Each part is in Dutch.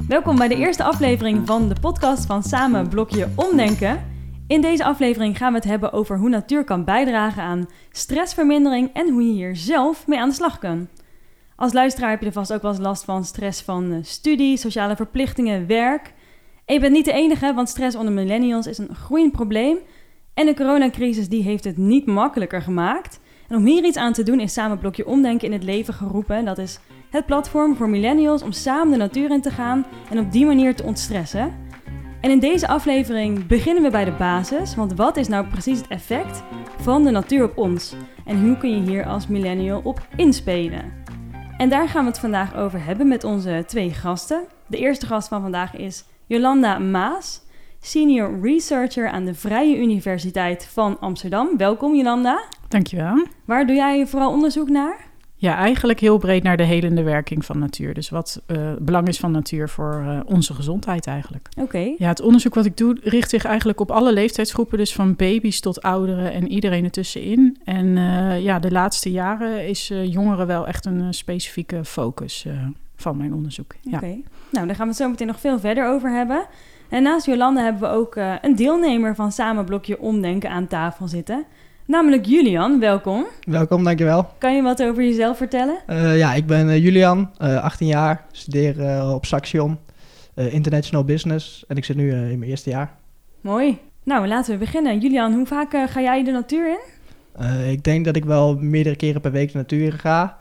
Welkom bij de eerste aflevering van de podcast van Samen Blokje Omdenken. In deze aflevering gaan we het hebben over hoe natuur kan bijdragen aan stressvermindering en hoe je hier zelf mee aan de slag kan. Als luisteraar heb je er vast ook wel eens last van stress van studie, sociale verplichtingen, werk. En je bent niet de enige, want stress onder millennials is een groeiend probleem. En de coronacrisis die heeft het niet makkelijker gemaakt. En om hier iets aan te doen is Samen Blokje Omdenken in het leven geroepen. Dat is het platform voor millennials om samen de natuur in te gaan en op die manier te ontstressen. En in deze aflevering beginnen we bij de basis, want wat is nou precies het effect van de natuur op ons? En hoe kun je hier als millennial op inspelen? En daar gaan we het vandaag over hebben met onze twee gasten. De eerste gast van vandaag is Jolanda Maas, senior researcher aan de Vrije Universiteit van Amsterdam. Welkom Jolanda. Dankjewel. Waar doe jij vooral onderzoek naar? Ja, eigenlijk heel breed naar de helende werking van natuur. Dus wat belang is van natuur voor onze gezondheid eigenlijk. Oké. Ja, het onderzoek wat ik doe richt zich eigenlijk op alle leeftijdsgroepen. Dus van baby's tot ouderen en iedereen ertussenin. En de laatste jaren is jongeren wel echt een specifieke focus van mijn onderzoek. Ja. Oké. Nou, daar gaan we het zo meteen nog veel verder over hebben. En naast Jolanda hebben we ook een deelnemer van Samen Blokje Omdenken aan tafel zitten. Namelijk Julian, welkom. Welkom, dankjewel. Kan je wat over jezelf vertellen? Ik ben Julian, 18 jaar, studeer op Saxion, International Business en ik zit nu in mijn eerste jaar. Mooi. Nou, laten we beginnen. Julian, hoe vaak ga jij de natuur in? Ik denk dat ik wel meerdere keren per week de natuur in ga.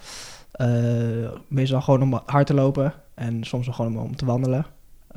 Meestal gewoon om hard te lopen en soms wel gewoon om te wandelen.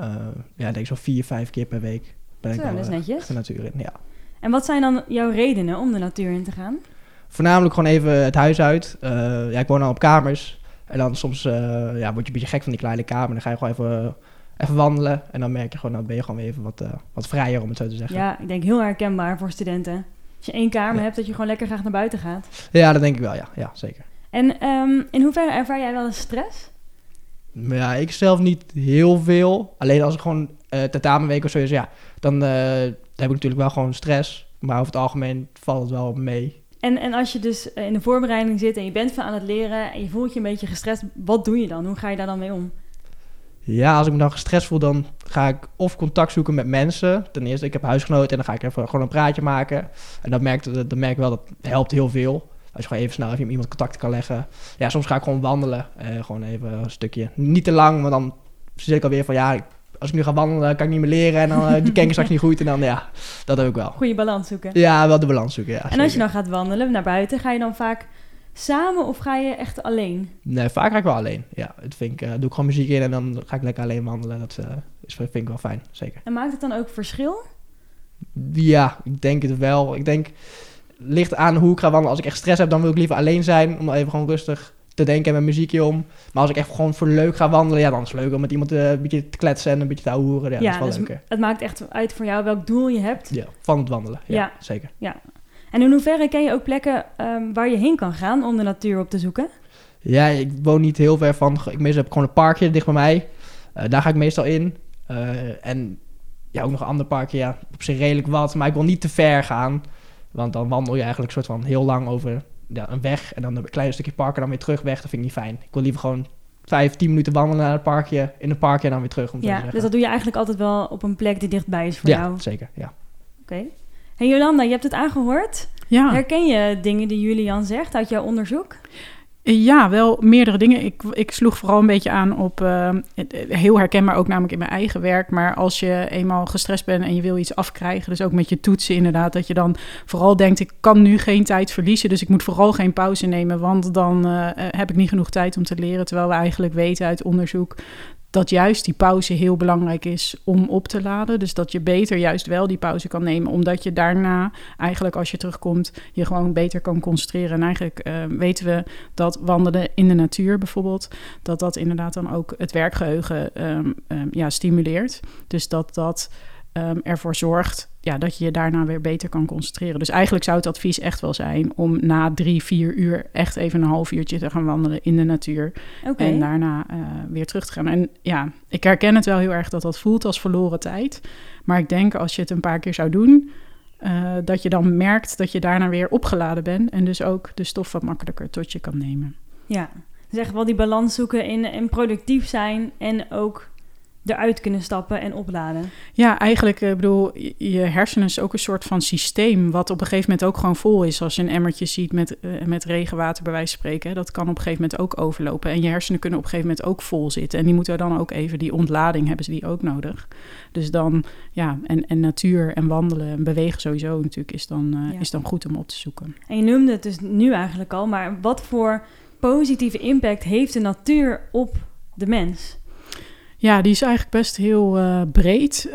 Ik denk zo 4-5 keer per week ben ik dat is netjes. de natuur in, ja. En wat zijn dan jouw redenen om de natuur in te gaan? Voornamelijk gewoon even het huis uit. Ik woon al op kamers. En dan soms word je een beetje gek van die kleine kamer. Dan ga je gewoon even wandelen. En dan merk je gewoon, dan ben je gewoon weer even wat vrijer, om het zo te zeggen. Ja, ik denk heel herkenbaar voor studenten. Als je 1 kamer hebt, dat je gewoon lekker graag naar buiten gaat. Ja, dat denk ik wel, ja zeker. En in hoeverre ervaar jij wel eens stress? Ja, ik zelf niet heel veel. Alleen als ik gewoon tentamenweek of zo is, dan heb ik natuurlijk wel gewoon stress. Maar over het algemeen valt het wel mee. En als je dus in de voorbereiding zit en je bent van aan het leren en je voelt je een beetje gestrest, wat doe je dan? Hoe ga je daar dan mee om? Ja, als ik me dan gestrest voel, dan ga ik of contact zoeken met mensen. Ten eerste, ik heb huisgenoten en dan ga ik even gewoon een praatje maken. En dan merk ik wel, dat helpt heel veel. Als je gewoon even snel even met iemand contact kan leggen. Ja, soms ga ik gewoon wandelen. Gewoon even een stukje. Niet te lang, maar dan zit ik alweer van als ik nu ga wandelen, kan ik niet meer leren. En dan die ken ik straks niet goed. En dan, dat heb ik wel. Goede balans zoeken. Ja, wel de balans zoeken, ja. En zeker. als je dan gaat wandelen naar buiten, ga je dan vaak samen of ga je echt alleen? Nee, vaak ga ik wel alleen. Ja, dat vind ik, doe ik gewoon muziek in en dan ga ik lekker alleen wandelen. Dat vind ik wel fijn, zeker. En maakt het dan ook verschil? Ja, ik denk het wel. Ik denk, ligt aan hoe ik ga wandelen. Als ik echt stress heb, dan wil ik liever alleen zijn. Om dan even gewoon rustig te denken en mijn muziekje om. Maar als ik echt gewoon voor leuk ga wandelen, dan is het leuk om met iemand een beetje te kletsen en een beetje te ouwehoeren. Ja, dat is wel dus leuker. Het maakt echt uit voor jou welk doel je hebt. Ja, van het wandelen. Ja, zeker. Ja. En in hoeverre ken je ook plekken waar je heen kan gaan om de natuur op te zoeken? Ja, ik woon niet heel ver van. Meestal heb ik gewoon een parkje dicht bij mij. Daar ga ik meestal in. En ook nog een ander parkje. Ja, op zich redelijk wat. Maar ik wil niet te ver gaan. Want dan wandel je eigenlijk soort van heel lang over een weg. En dan een klein stukje park en dan weer terug weg. Dat vind ik niet fijn. Ik wil liever gewoon 5-10 minuten wandelen naar het parkje. In een parkje en dan weer terug. Dus dat doe je eigenlijk altijd wel op een plek die dichtbij is voor jou? Ja, zeker. Ja. Oké. Hey Jolanda, je hebt het aangehoord. Ja. Herken je dingen die Julian zegt uit jouw onderzoek? Ja, wel meerdere dingen. Ik sloeg vooral een beetje aan op, heel herkenbaar ook namelijk in mijn eigen werk, maar als je eenmaal gestrest bent en je wil iets afkrijgen, dus ook met je toetsen inderdaad, dat je dan vooral denkt, ik kan nu geen tijd verliezen, dus ik moet vooral geen pauze nemen, want dan heb ik niet genoeg tijd om te leren, terwijl we eigenlijk weten uit onderzoek dat juist die pauze heel belangrijk is om op te laden. Dus dat je beter juist wel die pauze kan nemen, omdat je daarna eigenlijk als je terugkomt je gewoon beter kan concentreren. En eigenlijk weten we dat wandelen in de natuur bijvoorbeeld, dat inderdaad dan ook het werkgeheugen stimuleert. Dus dat ervoor zorgt dat je je daarna weer beter kan concentreren. Dus eigenlijk zou het advies echt wel zijn om na 3-4 uur echt even een half uurtje te gaan wandelen in de natuur. Okay. En daarna weer terug te gaan. En ik herken het wel heel erg dat voelt als verloren tijd. Maar ik denk als je het een paar keer zou doen, dat je dan merkt dat je daarna weer opgeladen bent en dus ook de stof wat makkelijker tot je kan nemen. Ja, dus echt wel die balans zoeken in productief zijn en ook eruit kunnen stappen en opladen. Ja, eigenlijk, je hersenen is ook een soort van systeem wat op een gegeven moment ook gewoon vol is. Als je een emmertje ziet met regenwater bij wijze van spreken, dat kan op een gegeven moment ook overlopen. En je hersenen kunnen op een gegeven moment ook vol zitten. En die moeten dan ook even, die ontlading hebben ze die ook nodig. Dus dan, ja, en natuur en wandelen en bewegen sowieso natuurlijk is dan goed om op te zoeken. En je noemde het dus nu eigenlijk al, maar wat voor positieve impact heeft de natuur op de mens? Ja, die is eigenlijk best heel breed.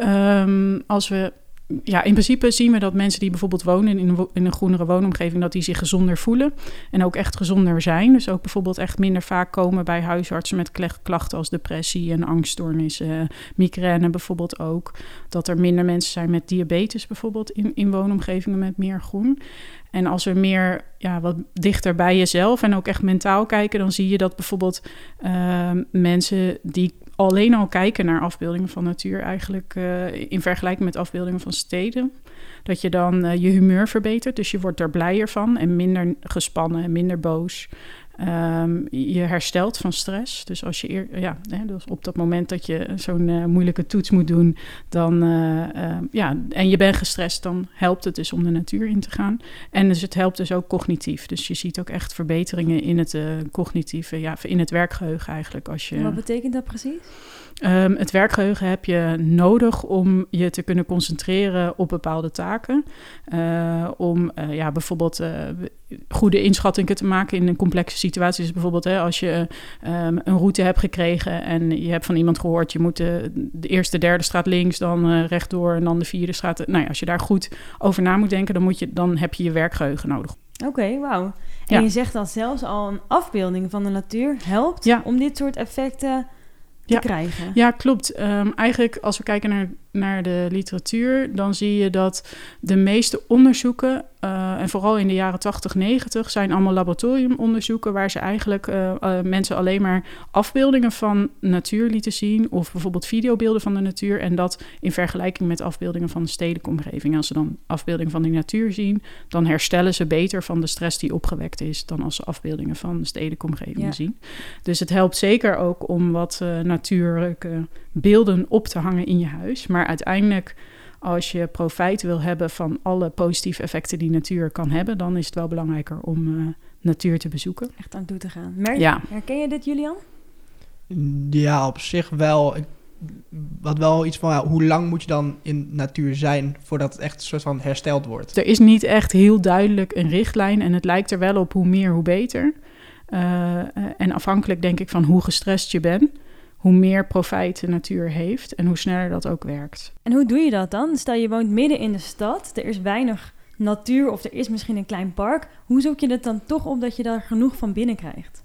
In principe zien we dat mensen die bijvoorbeeld wonen in een groenere woonomgeving, dat die zich gezonder voelen en ook echt gezonder zijn. Dus ook bijvoorbeeld echt minder vaak komen bij huisartsen met klachten als depressie en angststoornissen, migraine bijvoorbeeld ook. Dat er minder mensen zijn met diabetes bijvoorbeeld in woonomgevingen met meer groen. En als we meer wat dichter bij jezelf en ook echt mentaal kijken, dan zie je dat bijvoorbeeld mensen die alleen al kijken naar afbeeldingen van natuur eigenlijk in vergelijking met afbeeldingen van steden, dat je dan je humeur verbetert. Dus je wordt er blijer van en minder gespannen en minder boos. Je herstelt van stress. Dus als je dus op dat moment dat je zo'n moeilijke toets moet doen, dan en je bent gestrest, dan helpt het dus om de natuur in te gaan. En dus het helpt dus ook cognitief. Dus je ziet ook echt verbeteringen in het cognitieve, in het werkgeheugen eigenlijk. Wat betekent dat precies? Het werkgeheugen heb je nodig om je te kunnen concentreren op bepaalde taken. Om bijvoorbeeld goede inschattingen te maken in een complexe situatie. Dus bijvoorbeeld als je een route hebt gekregen en je hebt van iemand gehoord, je moet de eerste, derde straat links, dan rechtdoor en dan de vierde straat. Als je daar goed over na moet denken, dan heb je je werkgeheugen nodig. Oké, wauw. En je zegt dat zelfs al een afbeelding van de natuur helpt om dit soort effecten te krijgen. Ja, klopt. Eigenlijk als we kijken naar de literatuur, dan zie je dat de meeste onderzoeken, en vooral in de jaren 80, 90, zijn allemaal laboratoriumonderzoeken waar ze eigenlijk mensen alleen maar afbeeldingen van natuur lieten zien of bijvoorbeeld videobeelden van de natuur en dat in vergelijking met afbeeldingen van de stedelijke omgeving. Als ze dan afbeeldingen van de natuur zien, dan herstellen ze beter van de stress die opgewekt is dan als ze afbeeldingen van de stedelijke omgeving zien. Dus het helpt zeker ook om wat natuurlijke beelden op te hangen in je huis. Maar uiteindelijk, als je profijt wil hebben van alle positieve effecten die natuur kan hebben, dan is het wel belangrijker om natuur te bezoeken. Echt aan toe te gaan. Herken je dit, Julian? Ja, op zich wel. Wat wel iets van, hoe lang moet je dan in natuur zijn voordat het echt een soort van hersteld wordt? Er is niet echt heel duidelijk een richtlijn en het lijkt er wel op hoe meer, hoe beter. En afhankelijk denk ik van hoe gestrest je bent, hoe meer profijt de natuur heeft en hoe sneller dat ook werkt. En hoe doe je dat dan? Stel je woont midden in de stad, er is weinig natuur of er is misschien een klein park. Hoe zoek je het dan toch op dat je daar genoeg van binnen krijgt?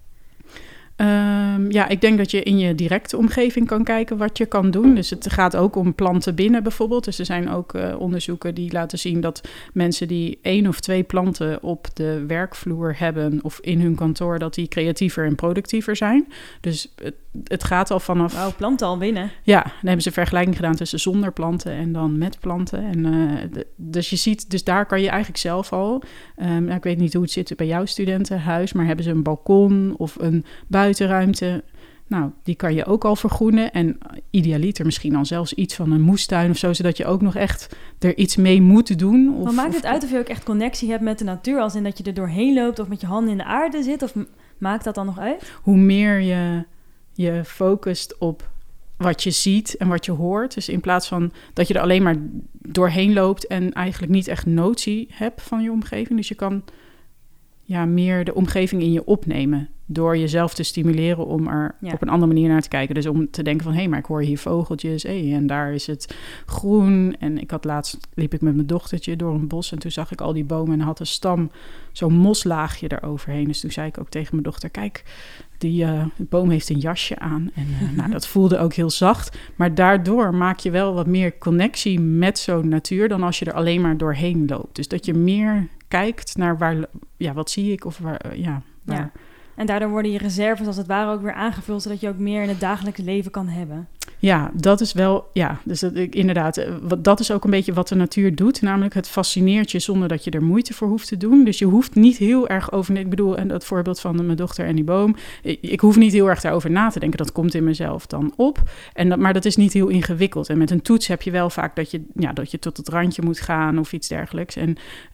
Ik denk dat je in je directe omgeving kan kijken wat je kan doen. Dus het gaat ook om planten binnen bijvoorbeeld. Dus er zijn ook onderzoeken die laten zien dat mensen die 1 of 2 planten op de werkvloer hebben of in hun kantoor, dat die creatiever en productiever zijn. Dus het gaat al vanaf... Wauw, planten al binnen. Ja, dan hebben ze een vergelijking gedaan tussen zonder planten en dan met planten. En, dus je ziet, dus daar kan je eigenlijk zelf al... ik weet niet hoe het zit bij jouw studentenhuis, maar hebben ze een balkon of een buitenruimte? Nou, die kan je ook al vergroenen. En idealiter misschien al zelfs iets van een moestuin of zo, zodat je ook nog echt er iets mee moet doen. Maar maakt het uit of je ook echt connectie hebt met de natuur, als in dat je er doorheen loopt of met je handen in de aarde zit? Of maakt dat dan nog uit? Hoe meer je focust op wat je ziet en wat je hoort. Dus in plaats van dat je er alleen maar doorheen loopt en eigenlijk niet echt notie hebt van je omgeving. Dus je kan meer de omgeving in je opnemen door jezelf te stimuleren om er op een andere manier naar te kijken. Dus om te denken van, maar ik hoor hier vogeltjes, en daar is het groen. En liep ik met mijn dochtertje door een bos en toen zag ik al die bomen en had een stam zo'n moslaagje eroverheen. Dus toen zei ik ook tegen mijn dochter, kijk, die boom heeft een jasje aan. En dat voelde ook heel zacht. Maar daardoor maak je wel wat meer connectie met zo'n natuur dan als je er alleen maar doorheen loopt. Dus dat je meer kijkt naar waar, wat zie ik of waar. En daardoor worden je reserves als het ware ook weer aangevuld, zodat je ook meer in het dagelijks leven kan hebben. Ja, dat is wel, dus inderdaad, dat is ook een beetje wat de natuur doet. Namelijk het fascineert je zonder dat je er moeite voor hoeft te doen. Dus je hoeft niet heel erg over, ik bedoel, en dat voorbeeld van mijn dochter en die boom. Ik hoef niet heel erg daarover na te denken, dat komt in mezelf dan op. Maar dat is niet heel ingewikkeld. En met een toets heb je wel vaak dat je tot het randje moet gaan of iets dergelijks. En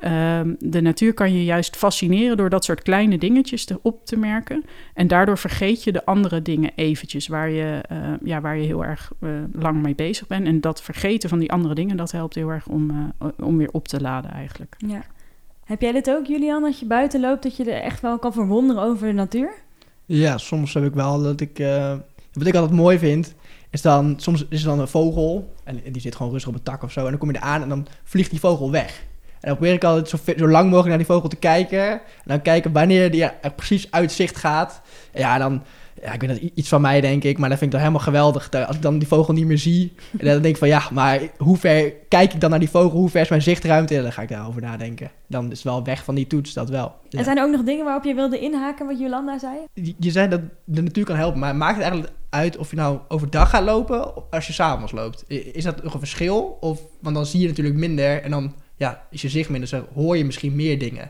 de natuur kan je juist fascineren door dat soort kleine dingetjes op te merken. En daardoor vergeet je de andere dingen eventjes waar je heel erg lang mee bezig bent. En dat vergeten van die andere dingen, dat helpt heel erg om weer op te laden eigenlijk. Ja. Heb jij dit ook, Julian, dat je buiten loopt, dat je er echt wel kan verwonderen over de natuur? Ja, soms heb ik wel dat ik... wat ik altijd mooi vind, is dan... Soms is er dan een vogel en die zit gewoon rustig op een tak of zo. En dan kom je eraan en dan vliegt die vogel weg. En dan probeer ik altijd zo lang mogelijk naar die vogel te kijken. En dan kijken wanneer die er precies uit zicht gaat. En ja, dan... Ja, ik weet dat iets van mij, denk ik. Maar dat vind ik dan helemaal geweldig. Als ik dan die vogel niet meer zie. En dan denk ik van, ja, maar hoe ver kijk ik dan naar die vogel? Hoe ver is mijn zichtruimte? En dan ga ik daarover nadenken. Dan is het wel weg van die toets, dat wel. Ja. En zijn er ook nog dingen waarop je wilde inhaken, wat Jolanda zei? Je zei dat de natuur kan helpen. Maar maakt het eigenlijk uit of je nou overdag gaat lopen of als je 's avonds loopt? Is dat nog een verschil? Want dan zie je natuurlijk minder. En dan is je zicht minder. Dus hoor je misschien meer dingen.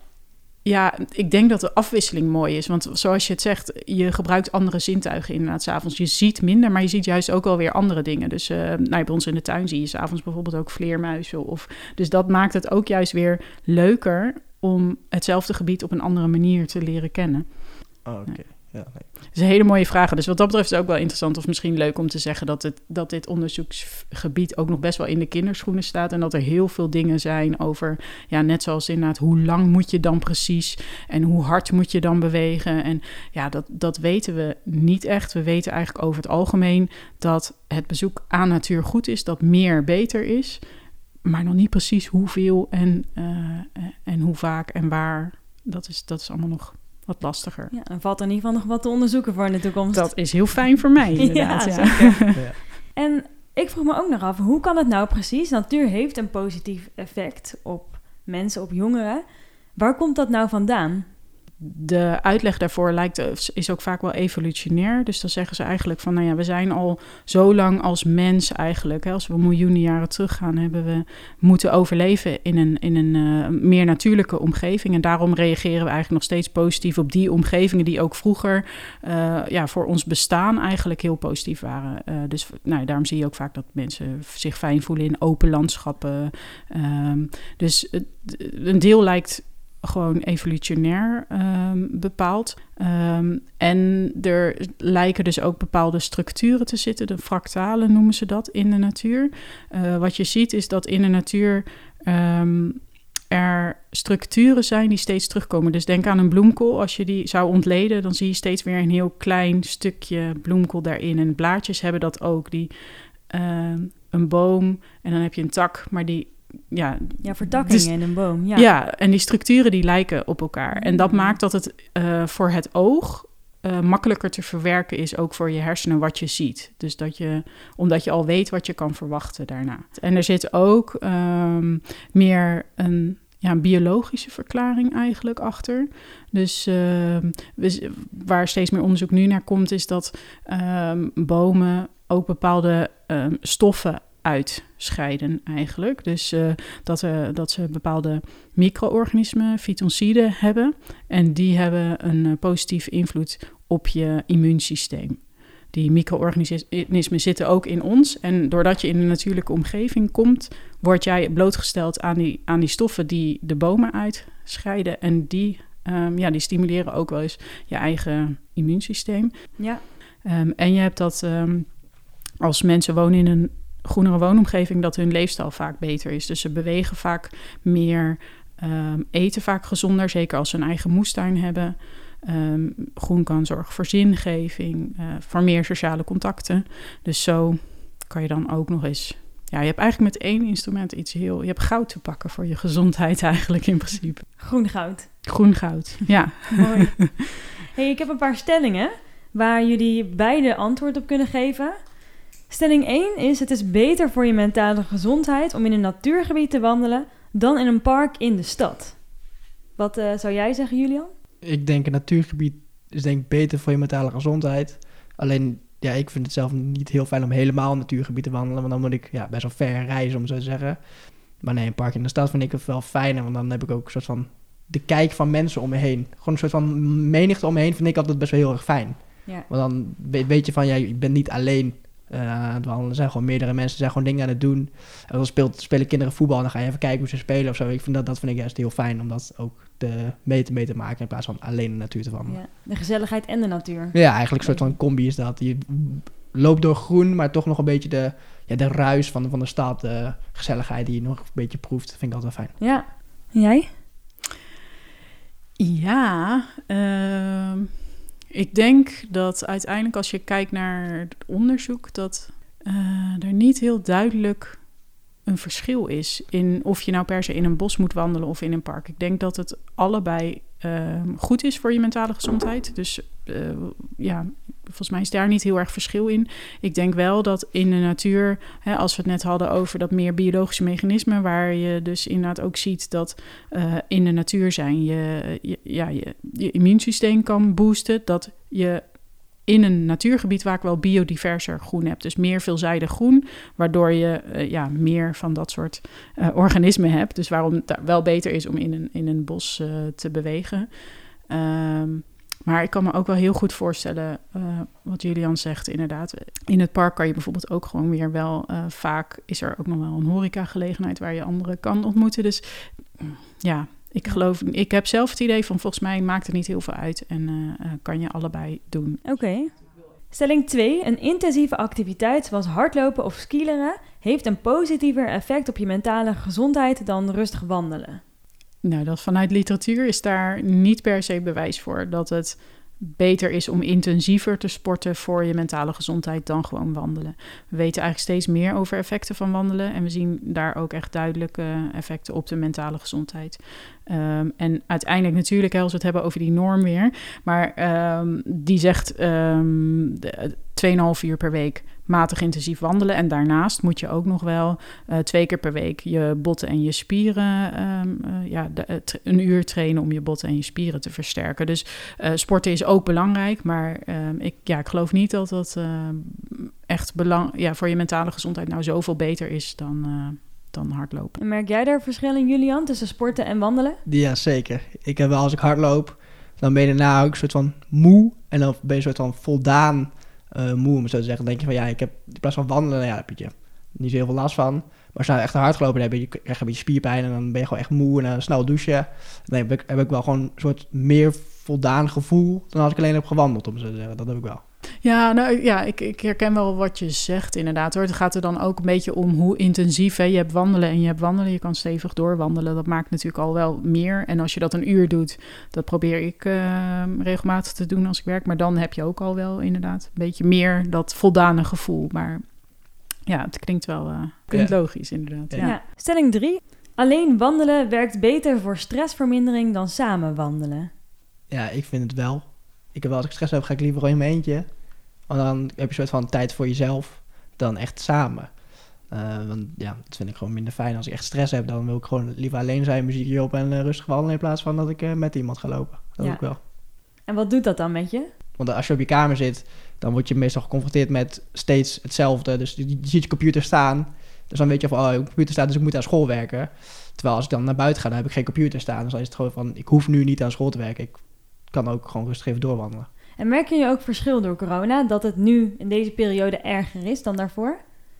Ja, ik denk dat de afwisseling mooi is. Want zoals je het zegt, je gebruikt andere zintuigen inderdaad 's avonds. Je ziet minder, maar je ziet juist ook wel weer andere dingen. Dus bij ons in de tuin zie je 's avonds bijvoorbeeld ook vleermuizen. Dus dat maakt het ook juist weer leuker om hetzelfde gebied op een andere manier te leren kennen. Oh, oké. Ja, nee. Dat is een hele mooie vraag. Dus wat dat betreft is het ook wel interessant of misschien leuk om te zeggen dat dit onderzoeksgebied ook nog best wel in de kinderschoenen staat. En dat er heel veel dingen zijn over, net zoals inderdaad, hoe lang moet je dan precies en hoe hard moet je dan bewegen. En ja, dat weten we niet echt. We weten eigenlijk over het algemeen dat het bezoek aan natuur goed is, dat meer beter is. Maar nog niet precies hoeveel en hoe vaak en waar. Dat is allemaal nog wat lastiger. Ja, dan valt er in ieder geval nog wat te onderzoeken voor in de toekomst. Dat is heel fijn voor mij, inderdaad. Ja. Ja. En ik vroeg me ook nog af, hoe kan het nou precies? Natuur heeft een positief effect op mensen, op jongeren. Waar komt dat nou vandaan? De uitleg daarvoor is ook vaak wel evolutionair. Dus dan zeggen ze eigenlijk van, we zijn al zo lang als mens eigenlijk. Hè, als we miljoenen jaren teruggaan, hebben we moeten overleven in een meer natuurlijke omgeving. En daarom reageren we eigenlijk nog steeds positief op die omgevingen die ook vroeger voor ons bestaan eigenlijk heel positief waren. Dus daarom zie je ook vaak dat mensen zich fijn voelen in open landschappen. Dus een deel lijkt gewoon evolutionair bepaald. En er lijken dus ook bepaalde structuren te zitten. De fractalen noemen ze dat in de natuur. Wat je ziet is dat in de natuur er structuren zijn die steeds terugkomen. Dus denk aan een bloemkool. Als je die zou ontleden, dan zie je steeds weer een heel klein stukje bloemkool daarin. En blaadjes hebben dat ook. Een boom en dan heb je een tak, maar die vertakkingen in een boom. Ja, en die structuren die lijken op elkaar. En dat maakt dat het voor het oog makkelijker te verwerken is, ook voor je hersenen, wat je ziet. Dus omdat je al weet wat je kan verwachten daarna. En er zit ook meer een biologische verklaring eigenlijk achter. Dus waar steeds meer onderzoek nu naar komt, is dat bomen ook bepaalde stoffen uitscheiden eigenlijk. Dus dat ze bepaalde micro-organismen, fytonciden hebben. En die hebben een positieve invloed op je immuunsysteem. Die micro-organismen zitten ook in ons. En doordat je in een natuurlijke omgeving komt, word jij blootgesteld aan die stoffen die de bomen uitscheiden. En die stimuleren ook wel eens je eigen immuunsysteem. Ja. En je hebt dat als mensen wonen in een groenere woonomgeving, dat hun leefstijl vaak beter is. Dus ze bewegen vaak meer, eten vaak gezonder, zeker als ze een eigen moestuin hebben. Groen kan zorgen voor zingeving, voor meer sociale contacten. Dus zo kan je dan ook nog eens... Ja, je hebt eigenlijk met één instrument je hebt goud te pakken voor je gezondheid eigenlijk in principe. Groen goud. Groen goud, ja. Mooi. Hey, ik heb een paar stellingen waar jullie beide antwoord op kunnen geven. Stelling 1 is: het is beter voor je mentale gezondheid om in een natuurgebied te wandelen dan in een park in de stad. Wat zou jij zeggen, Julian? Ik denk een natuurgebied is denk ik beter voor je mentale gezondheid. Alleen, ja, ik vind het zelf niet heel fijn om helemaal een natuurgebied te wandelen. Want dan moet ik best wel ver reizen, om zo te zeggen. Maar nee, een park in de stad vind ik het wel fijner. Want dan heb ik ook een soort van de kijk van mensen om me heen. Gewoon een soort van menigte om me heen vind ik altijd best wel heel erg fijn. Ja. Want dan weet je van, je bent niet alleen aan het wandelen. Er zijn gewoon meerdere mensen, zijn gewoon dingen aan het doen. En dan spelen kinderen voetbal en dan ga je even kijken hoe ze spelen of zo. Ik vind dat vind ik juist heel fijn om dat ook mee te maken in plaats van alleen de natuur te wandelen. Ja, de gezelligheid en de natuur. Ja, eigenlijk een soort van combi is dat. Je loopt door groen, maar toch nog een beetje de ruis van de stad, de gezelligheid die je nog een beetje proeft. Dat vind ik altijd wel fijn. Ja. En jij? Ja, ik denk dat uiteindelijk als je kijkt naar het onderzoek, dat er niet heel duidelijk een verschil is in of je nou per se in een bos moet wandelen of in een park. Ik denk dat het allebei goed is voor je mentale gezondheid. Dus volgens mij is daar niet heel erg verschil in. Ik denk wel dat in de natuur, als we het net hadden over dat meer biologische mechanismen, waar je dus inderdaad ook ziet dat in de natuur zijn je immuunsysteem kan boosten, dat je in een natuurgebied vaak wel biodiverser groen hebt. Dus meer veelzijdig groen, waardoor je meer van dat soort organismen hebt. Dus waarom het wel beter is om in een bos te bewegen. Maar ik kan me ook wel heel goed voorstellen wat Julian zegt, inderdaad. In het park kan je bijvoorbeeld ook gewoon weer wel vaak is er ook nog wel een horecagelegenheid waar je anderen kan ontmoeten. Dus ja, ik heb zelf het idee van volgens mij maakt het niet heel veel uit en kan je allebei doen. Oké. Stelling 2. Een intensieve activiteit zoals hardlopen of skileren heeft een positiever effect op je mentale gezondheid dan rustig wandelen. Nou, dat vanuit literatuur is daar niet per se bewijs voor dat het beter is om intensiever te sporten voor je mentale gezondheid dan gewoon wandelen. We weten eigenlijk steeds meer over effecten van wandelen en we zien daar ook echt duidelijke effecten op de mentale gezondheid. En uiteindelijk natuurlijk, als we het hebben over die norm weer, maar die zegt 2,5 uur per week matig intensief wandelen. En daarnaast moet je ook nog wel 2 keer per week je botten en je spieren een uur trainen om je botten en je spieren te versterken. Dus sporten is ook belangrijk, maar ik geloof niet dat dat echt voor je mentale gezondheid nou zoveel beter is dan hardlopen. En merk jij daar verschil in, Julian, tussen sporten en wandelen? Ja, zeker. Ik heb wel, als ik hardloop, dan ben je daarna ook een soort van moe. En dan ben je een soort van voldaan moe, om het zo te zeggen. Dan denk je van, ik heb in plaats van wandelen, daar heb je niet zo heel veel last van. Maar als je nou echt hard gelopen hebt, krijg je een beetje spierpijn en dan ben je gewoon echt moe en dan snel douchen. Dan heb ik wel gewoon een soort meer voldaan gevoel dan als ik alleen heb gewandeld, om het zo te zeggen. Dat heb ik wel. Ja, nou ja, ik herken wel wat je zegt inderdaad hoor. Het gaat er dan ook een beetje om hoe intensief. Je hebt wandelen en je hebt wandelen. Je kan stevig doorwandelen. Dat maakt natuurlijk al wel meer. En als je dat een uur doet, dat probeer ik regelmatig te doen als ik werk. Maar dan heb je ook al wel inderdaad een beetje meer dat voldane gevoel. Maar ja, het klinkt wel logisch inderdaad. Ja. Stelling 3. Alleen wandelen werkt beter voor stressvermindering dan samen wandelen. Ja, ik vind het wel. Als ik stress heb, ga ik liever gewoon in mijn eentje. Want dan heb je een soort van tijd voor jezelf dan echt samen. Want dat vind ik gewoon minder fijn. Als ik echt stress heb, dan wil ik gewoon liever alleen zijn, muziekje op en rustig wandelen in plaats van dat ik met iemand ga lopen. Dat doe ik wel. En wat doet dat dan met je? Want als je op je kamer zit, dan word je meestal geconfronteerd met steeds hetzelfde. Dus je ziet je computer staan. Dus dan weet je van, je computer staat, dus ik moet aan school werken. Terwijl als ik dan naar buiten ga, dan heb ik geen computer staan. Dus dan is het gewoon van, ik hoef nu niet aan school te werken. Ik kan ook gewoon rustig even doorwandelen. En merk je ook verschil door corona, dat het nu in deze periode erger is dan daarvoor?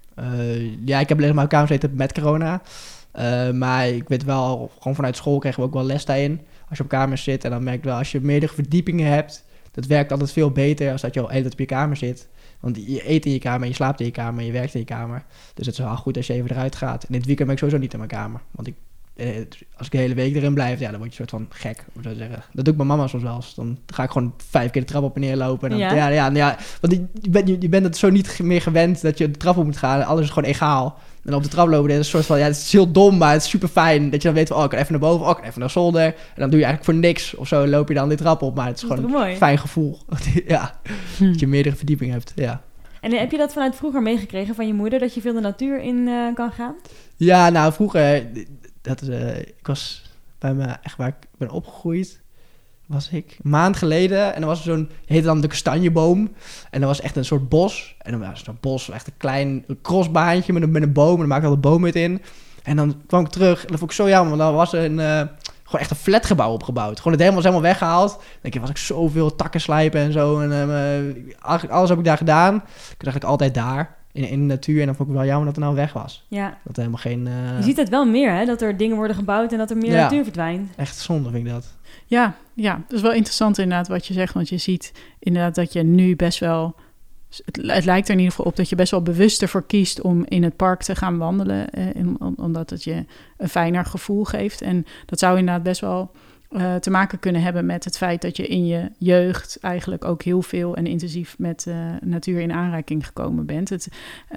Ik heb alleen maar op kamer gezeten met corona. Maar ik weet wel, gewoon vanuit school kregen we ook wel les daarin. Als je op kamer zit en dan merk je wel, als je meerdere verdiepingen hebt, dat werkt altijd veel beter als dat je al hele tijd op je kamer zit. Want je eet in je kamer, je slaapt in je kamer en je werkt in je kamer. Dus het is wel goed als je even eruit gaat. En dit weekend ben ik sowieso niet in mijn kamer. Want als ik de hele week erin blijf, dan word je een soort van gek, om zo te zeggen. Dat doe ik bij mama soms wel eens. Dan ga ik gewoon 5 keer de trap op en neer lopen. En dan, want je bent het zo niet meer gewend dat je de trap op moet gaan. Alles is gewoon egaal. En op de trap lopen, dat is een soort van, het is heel dom, maar het is super fijn. Dat je dan weet van, ik kan even naar boven, ik kan even naar zolder. En dan doe je eigenlijk voor niks. Of zo loop je dan die trap op. Maar het is gewoon een fijn gevoel. Dat je meerdere verdiepingen hebt, En heb je dat vanuit vroeger meegekregen van je moeder, dat je veel de natuur in kan gaan? Ja, nou vroeger, ik was bij me echt waar ik ben opgegroeid. was ik? Een maand geleden. En er was zo'n, heette dan de kastanjeboom. En er was echt een soort bos. En dan was zo'n bos, echt een klein crossbaantje met een boom. En dan maakte al de boom met in. En dan kwam ik terug. En dat vond ik zo jammer. Want dan was er gewoon echt een flatgebouw opgebouwd. Gewoon het helemaal weggehaald. Dan denk ik, was ik zoveel takken slijpen en zo. En alles heb ik daar gedaan. Ik was eigenlijk altijd daar. In de natuur. En dan vond ik wel jammer dat het nou weg was. Ja. Dat er helemaal geen... Je ziet het wel meer, hè? Dat er dingen worden gebouwd en dat er meer natuur verdwijnt. Echt zonde vind ik dat. Ja, dat is wel interessant inderdaad wat je zegt. Want je ziet inderdaad dat je nu best wel... Het lijkt er in ieder geval op dat je best wel bewust ervoor kiest om in het park te gaan wandelen. Omdat het je een fijner gevoel geeft. En dat zou inderdaad best wel te maken kunnen hebben met het feit dat je in je jeugd eigenlijk ook heel veel en intensief met natuur in aanraking gekomen bent.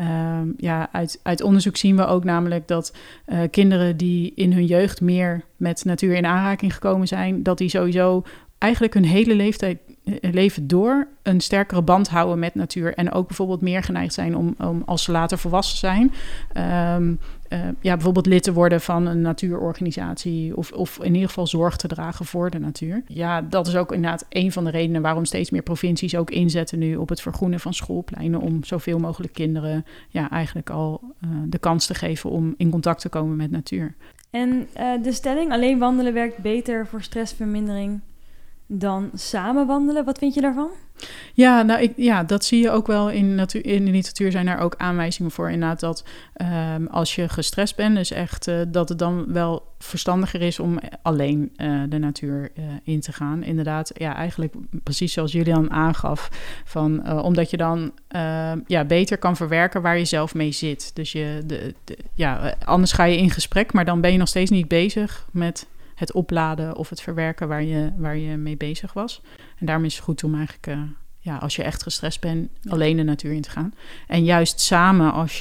Uit onderzoek zien we ook namelijk dat kinderen die in hun jeugd meer met natuur in aanraking gekomen zijn, dat die sowieso eigenlijk hun hele leven door een sterkere band houden met natuur. En ook bijvoorbeeld meer geneigd zijn om als ze later volwassen zijn, bijvoorbeeld lid te worden van een natuurorganisatie of in ieder geval zorg te dragen voor de natuur. Ja, dat is ook inderdaad een van de redenen waarom steeds meer provincies ook inzetten nu op het vergroenen van schoolpleinen, om zoveel mogelijk kinderen eigenlijk al de kans te geven om in contact te komen met natuur. En de stelling, alleen wandelen werkt beter voor stressvermindering dan samen wandelen. Wat vind je daarvan? Ja, dat zie je ook wel in de literatuur. Zijn er ook aanwijzingen voor inderdaad dat als je gestrest bent, dus echt dat het dan wel verstandiger is om alleen de natuur in te gaan. Inderdaad, eigenlijk precies zoals Julian aangaf, omdat je dan beter kan verwerken waar je zelf mee zit. Dus anders ga je in gesprek, maar dan ben je nog steeds niet bezig met het opladen of het verwerken waar je mee bezig was. En daarom is het goed om eigenlijk, als je echt gestrest bent, alleen de natuur in te gaan. En juist samen als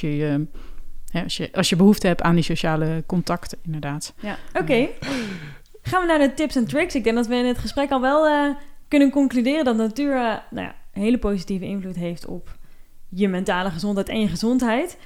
je behoefte hebt aan die sociale contacten, inderdaad. Ja, oké. Gaan we naar de tips en tricks. Ik denk dat we in het gesprek al wel kunnen concluderen dat natuur een hele positieve invloed heeft op je mentale gezondheid en je gezondheid.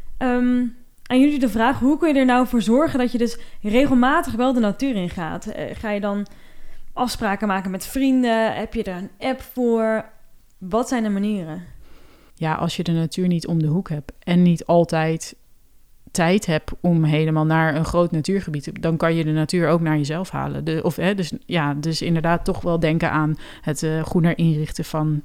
Aan jullie de vraag, hoe kun je er nou voor zorgen dat je dus regelmatig wel de natuur in gaat? Ga je dan afspraken maken met vrienden? Heb je daar een app voor? Wat zijn de manieren? Ja, als je de natuur niet om de hoek hebt en niet altijd tijd hebt om helemaal naar een groot natuurgebied te, dan kan je de natuur ook naar jezelf halen. Dus inderdaad toch wel denken aan het groener inrichten van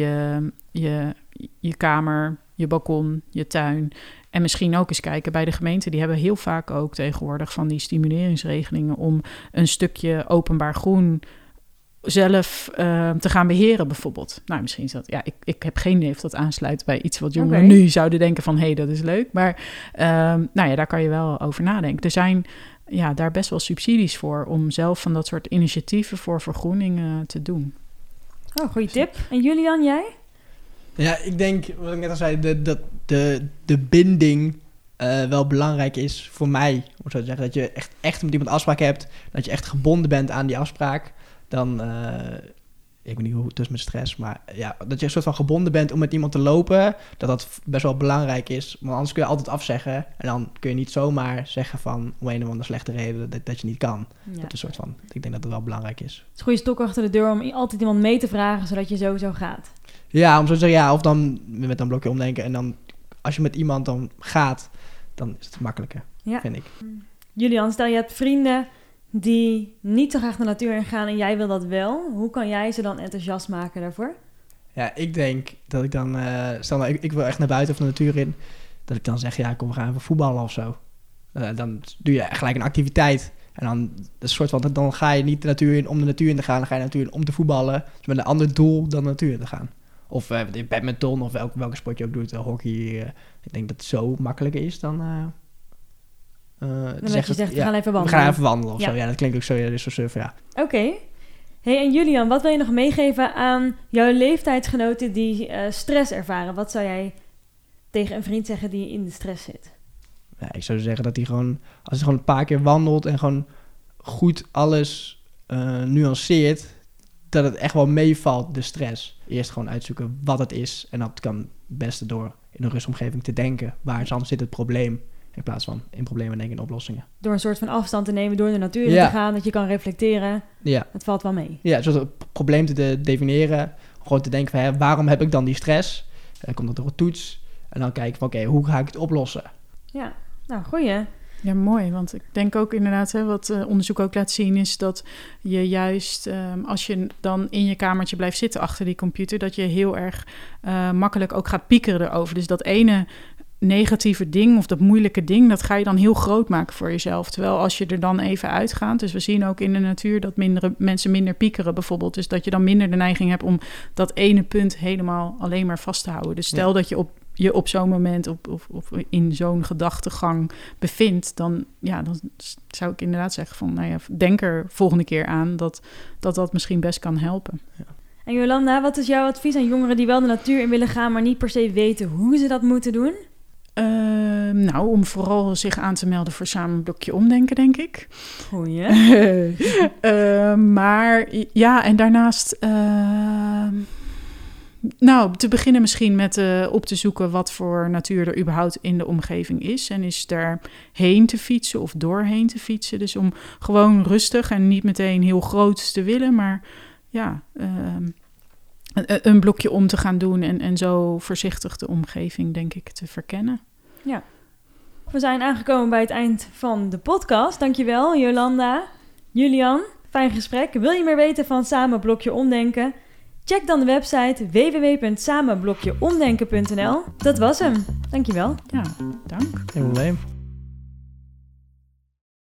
je kamer, je balkon, je tuin. En misschien ook eens kijken bij de gemeente. Die hebben heel vaak ook tegenwoordig van die stimuleringsregelingen om een stukje openbaar groen zelf te gaan beheren bijvoorbeeld. Nou, misschien is dat... ik heb geen idee of dat aansluit bij iets wat jongeren nu zouden denken van dat is leuk. Maar daar kan je wel over nadenken. Er zijn daar best wel subsidies voor om zelf van dat soort initiatieven voor vergroening te doen. Oh, goede tip. En Julian, jij? Ja, ik denk, wat ik net al zei, dat de binding wel belangrijk is voor mij. Om zo te zeggen, dat je echt met iemand afspraak hebt. Dat je echt gebonden bent aan die afspraak. Dan, ik weet niet hoe het is met stress, maar dat je een soort van gebonden bent om met iemand te lopen. Dat best wel belangrijk is. Want anders kun je altijd afzeggen. En dan kun je niet zomaar zeggen van om een of andere slechte reden dat je niet kan. Ja. Dat is een soort van, ik denk dat dat wel belangrijk is. Het is een goede stok achter de deur om altijd iemand mee te vragen, zodat je sowieso gaat. Ja, om zo te zeggen, of dan met een blokje omdenken. En dan, als je met iemand dan gaat, dan is het makkelijker, vind ik. Julian, stel je hebt vrienden die niet zo graag de natuur in gaan en jij wil dat wel. Hoe kan jij ze dan enthousiast maken daarvoor? Ja, ik denk dat ik dan... ik wil echt naar buiten of de natuur in. Dat ik dan zeg, kom, we gaan even voetballen of zo. Dan doe je gelijk een activiteit. En dan een soort van, dan ga je niet de natuur in om de natuur in te gaan. Dan ga je de natuur in om te voetballen. Dus met een ander doel dan de natuur in te gaan. Of badminton of welke sport je ook doet. Hockey. Ik denk dat het zo makkelijker is dan... we gaan even wandelen. We gaan even wandelen of zo. Ja, dat klinkt ook zo. Ja, dus zo surfen, ja. Oké. Hey, en Julian, wat wil je nog meegeven aan jouw leeftijdsgenoten die stress ervaren? Wat zou jij tegen een vriend zeggen die in de stress zit? Ja, ik zou zeggen dat hij gewoon... Als hij gewoon een paar keer wandelt en gewoon goed alles nuanceert... dat het echt wel meevalt, de stress. Eerst gewoon uitzoeken wat het is. En dat kan het beste door in een rustomgeving te denken. Waar dan zit het probleem? In plaats van in problemen denken in oplossingen. Door een soort van afstand te nemen, door de natuur in te gaan, dat je kan reflecteren. Ja. Het valt wel mee. Ja, zoals het probleem te definiëren. Gewoon te denken van, waarom heb ik dan die stress? Komt dat door een toets? En dan kijken van, oké, hoe ga ik het oplossen? Ja, nou, goeie. Ja, mooi. Want ik denk ook inderdaad, wat onderzoek ook laat zien, is dat je juist, als je dan in je kamertje blijft zitten achter die computer, dat je heel erg makkelijk ook gaat piekeren erover. Dus dat ene negatieve ding of dat moeilijke ding, dat ga je dan heel groot maken voor jezelf. Terwijl als je er dan even uitgaat, dus we zien ook in de natuur dat mensen minder piekeren bijvoorbeeld. Dus dat je dan minder de neiging hebt om dat ene punt helemaal alleen maar vast te houden. Dus stel dat je op zo'n moment of in zo'n gedachtegang bevindt, dan zou ik inderdaad zeggen van, denk er volgende keer aan dat misschien best kan helpen. Ja. En Jolanda, wat is jouw advies aan jongeren die wel de natuur in willen gaan, maar niet per se weten hoe ze dat moeten doen? Om vooral zich aan te melden voor Samen Blokje Omdenken, denk ik. Goeie. Maar ja, en daarnaast te beginnen misschien met op te zoeken wat voor natuur er überhaupt in de omgeving is. En is er heen te fietsen of doorheen te fietsen. Dus om gewoon rustig en niet meteen heel groot te willen, maar een blokje om te gaan doen en zo voorzichtig de omgeving, denk ik, te verkennen. Ja. We zijn aangekomen bij het eind van de podcast. Dankjewel, Jolanda, Julian. Fijn gesprek. Wil je meer weten van Samen Blokje Omdenken? Check dan de website www.samenblokjeomdenken.nl. Dat was hem. Dankjewel. Ja, dank. Geen probleem.